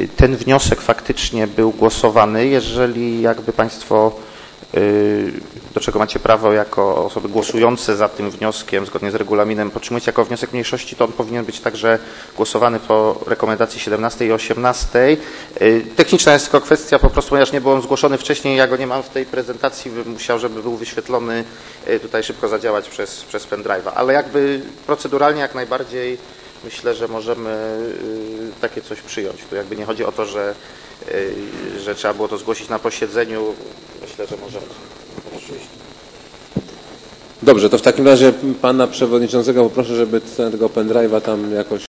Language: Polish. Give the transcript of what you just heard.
ten wniosek faktycznie był głosowany. Jeżeli jakby Państwo, do czego macie prawo jako osoby głosujące za tym wnioskiem zgodnie z regulaminem, podtrzymujecie jako wniosek mniejszości, to on powinien być także głosowany po rekomendacji 17 i 18. Techniczna jest tylko kwestia, po prostu ponieważ nie był on zgłoszony wcześniej, ja go nie mam w tej prezentacji, bym musiał, żeby był wyświetlony, tutaj szybko zadziałać przez pendrive'a, ale jakby proceduralnie jak najbardziej myślę, że możemy takie coś przyjąć. Tu jakby nie chodzi o to, że trzeba było to zgłosić na posiedzeniu. Myślę, że możemy. Dobrze, to w takim razie pana przewodniczącego poproszę, żeby tego pendrive'a tam jakoś